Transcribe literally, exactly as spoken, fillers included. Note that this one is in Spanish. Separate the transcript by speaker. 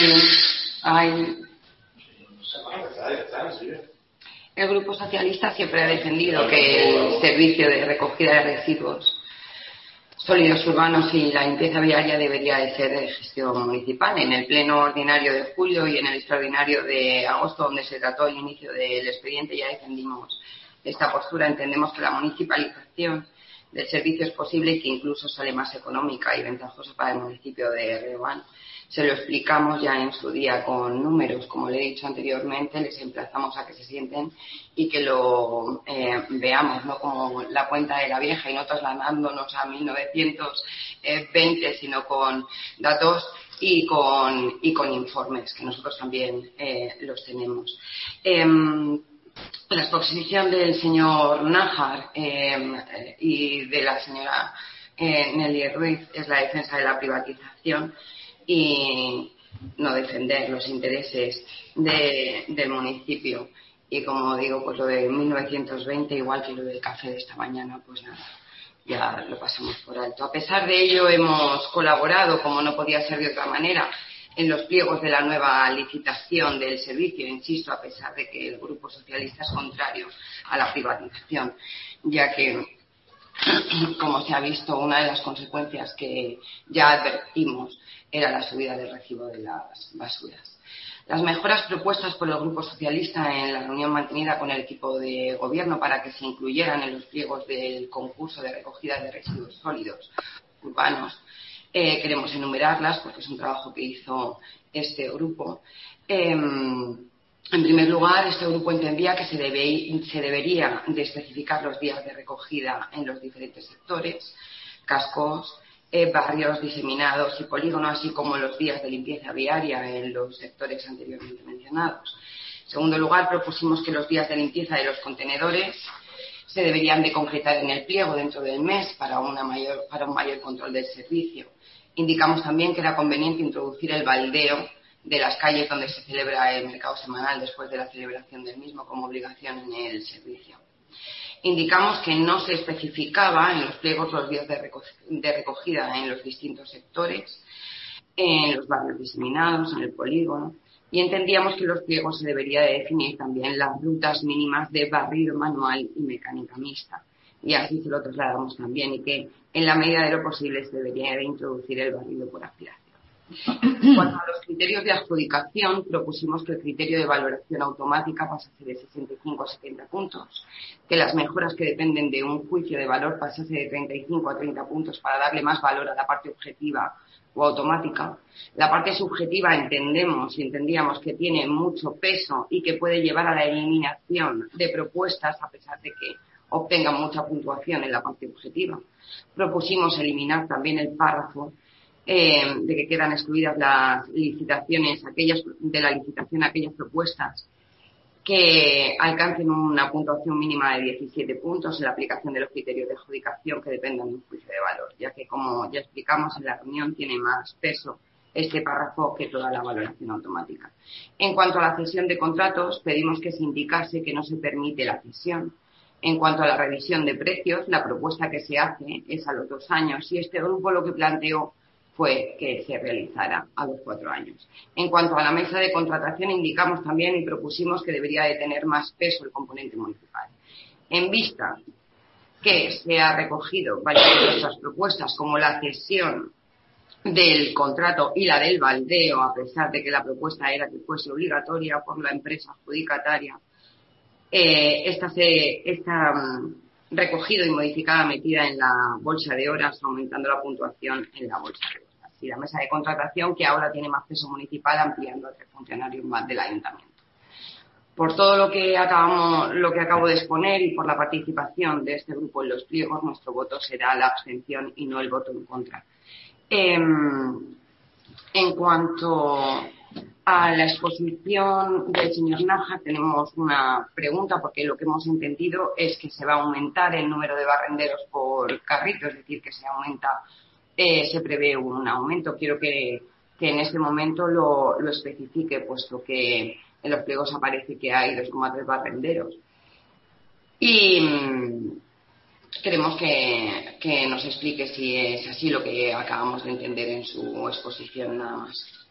Speaker 1: hay... El Grupo Socialista siempre ha defendido que el servicio de recogida de residuos sólidos urbanos y la limpieza viaria debería de ser de gestión municipal. En el pleno ordinario de julio y en el extraordinario de agosto, donde se trató el inicio del expediente, ya defendimos esta postura. Entendemos que la municipalización del servicio es posible y que incluso sale más económica y ventajosa para el municipio de Breogán. Se lo explicamos ya en su día con números, como le he dicho anteriormente. Les emplazamos a que se sienten y que lo eh, veamos, no como la cuenta de la vieja y no trasladándonos a mil novecientos veinte, sino con datos y con, y con informes, que nosotros también eh, los tenemos. Eh, la exposición del señor Nájar eh, y de la señora eh, Nelly Ruiz es la defensa de la privatización y no defender los intereses de, del municipio. Y como digo, pues lo de mil novecientos veinte, igual que lo del café de esta mañana, pues nada, ya lo pasamos por alto. A pesar de ello, hemos colaborado, como no podía ser de otra manera, en los pliegos de la nueva licitación del servicio, insisto, a pesar de que el Grupo Socialista es contrario a la privatización, ya que, como se ha visto, una de las consecuencias que ya advertimos era la subida del recibo de las basuras. Las mejoras propuestas por el Grupo Socialista en la reunión mantenida con el equipo de gobierno para que se incluyeran en los pliegos del concurso de recogida de residuos sólidos urbanos, eh, queremos enumerarlas porque es un trabajo que hizo este grupo. Eh, En primer lugar, este grupo entendía que se, debe, se debería de especificar los días de recogida en los diferentes sectores, cascos, eh, barrios diseminados y polígonos, así como los días de limpieza viaria en los sectores anteriormente mencionados. En segundo lugar, propusimos que los días de limpieza de los contenedores se deberían de concretar en el pliego dentro del mes para, una mayor, para un mayor control del servicio. Indicamos también que era conveniente introducir el baldeo de las calles donde se celebra el mercado semanal después de la celebración del mismo como obligación en el servicio. Indicamos que no se especificaba en los pliegos los días de, reco de recogida en los distintos sectores, en los barrios diseminados, en el polígono, y entendíamos que los pliegos se debería de definir también las rutas mínimas de barrido manual y mecánica mixta, y así se lo trasladamos también, y que en la medida de lo posible se debería de introducir el barrido por aspiración. En cuanto a los criterios de adjudicación, propusimos que el criterio de valoración automática pasase de sesenta y cinco a setenta puntos, que las mejoras que dependen de un juicio de valor pasase de treinta y cinco a treinta puntos para darle más valor a la parte objetiva o automática. La parte subjetiva entendemos y entendíamos que tiene mucho peso y que puede llevar a la eliminación de propuestas a pesar de que obtengan mucha puntuación en la parte objetiva. Propusimos eliminar también el párrafo Eh, de que quedan excluidas las licitaciones, aquellas de la licitación, aquellas propuestas que alcancen una puntuación mínima de diecisiete puntos en la aplicación de los criterios de adjudicación que dependan de un juicio de valor, ya que, como ya explicamos en la reunión, tiene más peso este párrafo que toda la valoración automática. En cuanto a la cesión de contratos, pedimos que se indicase que no se permite la cesión. En cuanto a la revisión de precios, la propuesta que se hace es a los dos años y este grupo lo que planteó fue que se realizara a los cuatro años. En cuanto a la mesa de contratación, indicamos también y propusimos que debería de tener más peso el componente municipal. En vista que se ha recogido varias de nuestras propuestas, como la cesión del contrato y la del baldeo, a pesar de que la propuesta era que fuese obligatoria por la empresa adjudicataria, eh, esta se... Esta, recogido y modificada metida en la bolsa de horas, aumentando la puntuación en la bolsa de horas. Y la mesa de contratación, que ahora tiene más peso municipal, ampliando a tres funcionarios más del ayuntamiento. Por todo lo que acabamos, lo que acabo de exponer y por la participación de este grupo en los pliegos, nuestro voto será la abstención y no el voto en contra. Eh, en cuanto a la exposición del señor Nájar, tenemos una pregunta, porque lo que hemos entendido es que se va a aumentar el número de barrenderos por carrito, es decir, que se aumenta, eh, se prevé un aumento. Quiero que, que en este momento lo, lo especifique, puesto que en los pliegos aparece que hay dos coma tres barrenderos. Y mmm, queremos que, que nos explique si es así lo que acabamos de entender en su exposición, nada más.